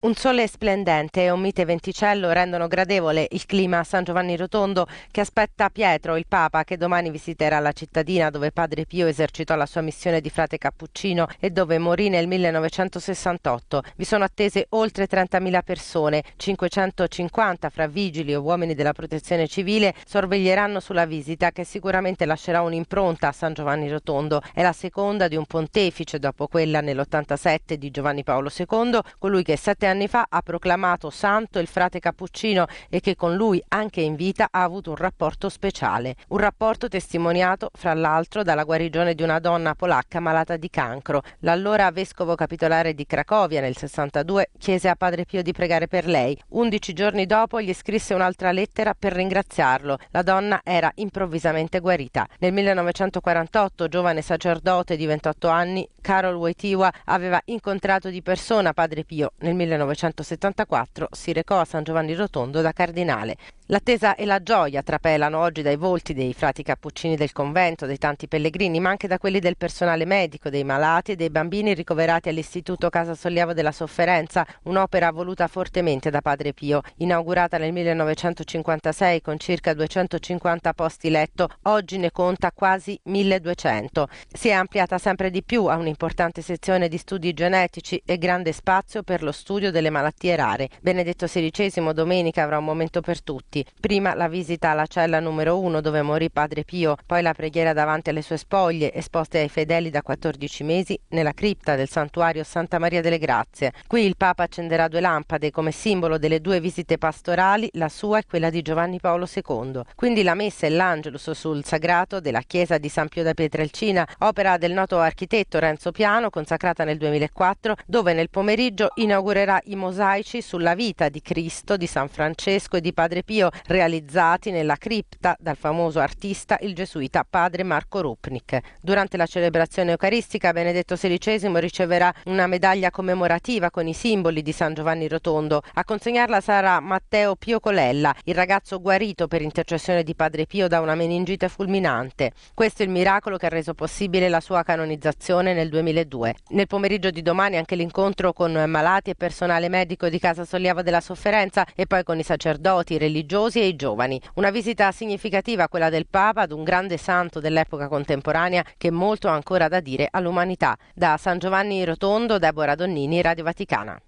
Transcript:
Un sole splendente e un mite venticello rendono gradevole il clima a San Giovanni Rotondo, che aspetta Pietro, il Papa, che domani visiterà la cittadina dove Padre Pio esercitò la sua missione di frate cappuccino e dove morì nel 1968. Vi sono attese oltre 30.000 persone, 550 fra vigili o uomini della protezione civile sorveglieranno sulla visita, che sicuramente lascerà un'impronta a San Giovanni Rotondo. È la seconda di un pontefice dopo quella nell'87 di Giovanni Paolo II, colui che 7 anni fa ha proclamato santo il frate cappuccino e che con lui anche in vita ha avuto un rapporto speciale. Un rapporto testimoniato fra l'altro dalla guarigione di una donna polacca malata di cancro. L'allora vescovo capitolare di Cracovia nel 62 chiese a Padre Pio di pregare per lei. 11 giorni dopo gli scrisse un'altra lettera per ringraziarlo. La donna era improvvisamente guarita. Nel 1948, giovane sacerdote di 28 anni, Karol Wojtyła aveva incontrato di persona Padre Pio. Nel 1974 si recò a San Giovanni Rotondo da cardinale. L'attesa e la gioia trapelano oggi dai volti dei frati cappuccini del convento, dei tanti pellegrini, ma anche da quelli del personale medico, dei malati e dei bambini ricoverati all'Istituto Casa Sollievo della Sofferenza, un'opera voluta fortemente da Padre Pio. Inaugurata nel 1956 con circa 250 posti letto, oggi ne conta quasi 1200. Si è ampliata sempre di più, ha un'importante sezione di studi genetici e grande spazio per lo studio delle malattie rare. Benedetto XVI domenica avrà un momento per tutti. Prima la visita alla cella numero 1 dove morì Padre Pio, poi la preghiera davanti alle sue spoglie esposte ai fedeli da 14 mesi nella cripta del santuario Santa Maria delle Grazie. Qui il Papa accenderà 2 lampade come simbolo delle 2 visite pastorali, la sua e quella di Giovanni Paolo II. Quindi la messa e l'Angelus sul sagrato della chiesa di San Pio da Pietrelcina, opera del noto architetto Renzo Piano, consacrata nel 2004, dove nel pomeriggio inaugurerà i mosaici sulla vita di Cristo, di San Francesco e di Padre Pio, realizzati nella cripta dal famoso artista il gesuita padre Marco Rupnik. Durante la celebrazione eucaristica Benedetto XVI riceverà una medaglia commemorativa con i simboli di San Giovanni Rotondo. A consegnarla sarà Matteo Pio Colella, il ragazzo guarito per intercessione di Padre Pio da una meningite fulminante. Questo è il miracolo che ha reso possibile la sua canonizzazione nel 2002. Nel pomeriggio di domani anche l'incontro con malati e personale medico di Casa Sollievo della Sofferenza e poi con i sacerdoti, i religiosi e i giovani. Una visita significativa quella del Papa ad un grande santo dell'epoca contemporanea che molto ha ancora da dire all'umanità. Da San Giovanni Rotondo, Deborah Donnini, Radio Vaticana.